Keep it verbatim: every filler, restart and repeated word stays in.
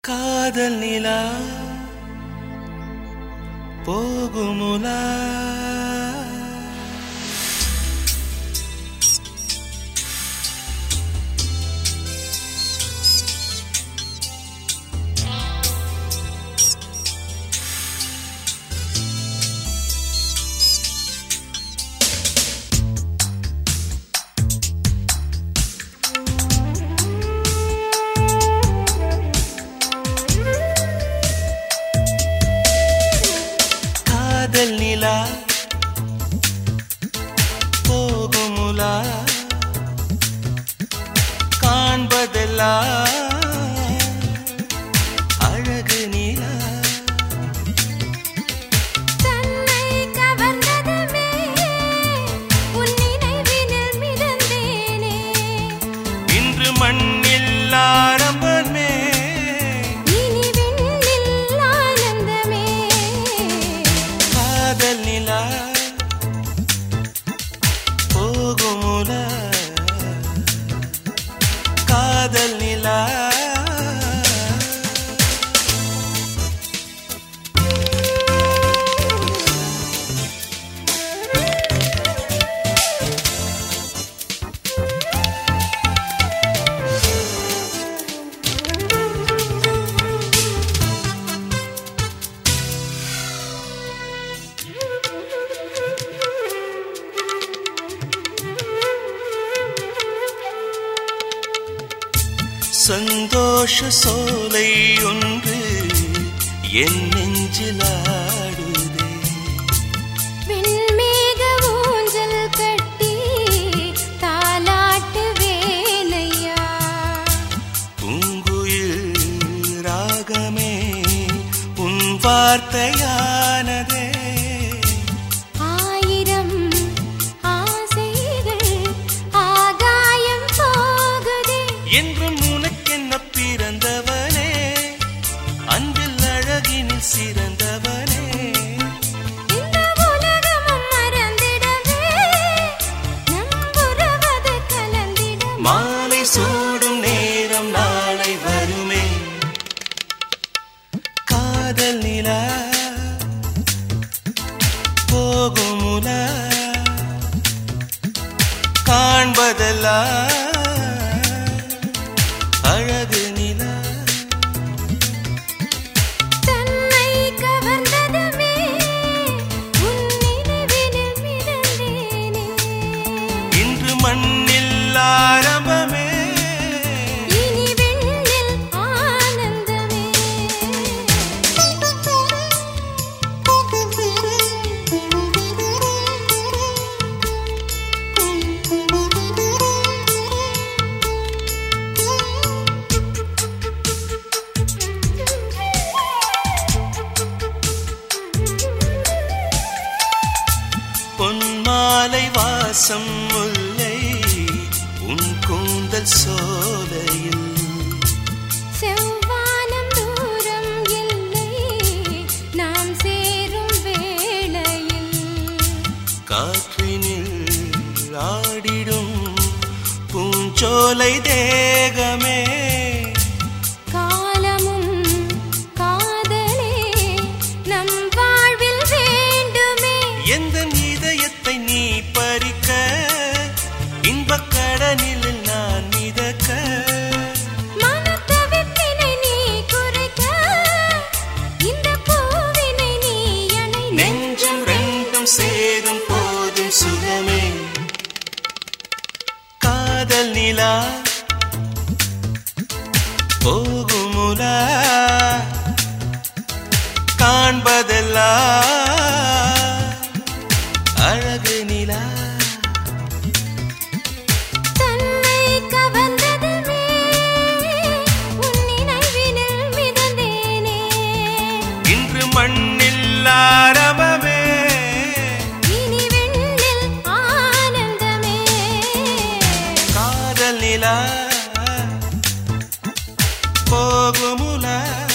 காதல் நிலா போகுமுலா காதல் நிலா போகுமுலா காண்பதெல்லாம் அழகு நிலா தன்னை கவர்ந்ததுமே உன் நினைவினில் மிதந்தேனே இன்று மண்ணில் ஆரம்பமே இனி விண்ணில் ஆனந்தமே காதல் நிலா போகுமுலா காதல் நிலா சந்தோஷ சோலை ஒன்று என் நெஞ்சில் ஆடுதே வெண்மேக ஊஞ்சல் கட்டி தாலாட்டு வேலையா பூங்குயில் ராகமே உன் வார்த்தையானதே ஆயிரம் ஆசைகள் ஆகாயம் போகுதே என்றும் உனக்கென்ன பிறந்தவனே அன்பில் அழகினில் சிறந்தவனே இந்த உலகமும் மறந்திடவே நம்புறவது கலந்திட மாலை சூடும் நேரம் நாளை வருமே காதல் நிலா போகுமுலா காண்பதெல்லாம் அழகு நிலா தன்னை கவர்ந்ததுமே உன் நினைவினில் மிதந்தேனே இன்று மண்ணில் ஆரம்பமே இனி விண்ணில் ஆனந்தமே பொன்மாலை வாசம் முல்லை உன் கூந்தல் சோலையில் செவ்வானம் தூரம் இல்லை நாம் சேரும் வேளையில் காற்றினில் ஆடிடும் பூஞ்சோலை தேகமே காலமும் காதலே நம் வாழ்வில் வேண்டுமே எந்த இதயத்தை நீ பறிக்க இன்பக் கடலில் நான் மிதக்க மனத்தவிப்பினை நீ குறைக்க இந்த பூவினை நீ அணை நெஞ்சம் ரெண்டும் சேரும் போதும் சுகமே காதல் நிலா போகுமுலா காண்பதெல்லாம் அழகு நிலா தன்னை கவர்ந்ததுமே உன் நினைவினில் மிதந்தேனே இன்று மண்ணில் ஆரம்பமே இனி விண்ணில் ஆனந்தமே காதல் நிலா போகுமுலா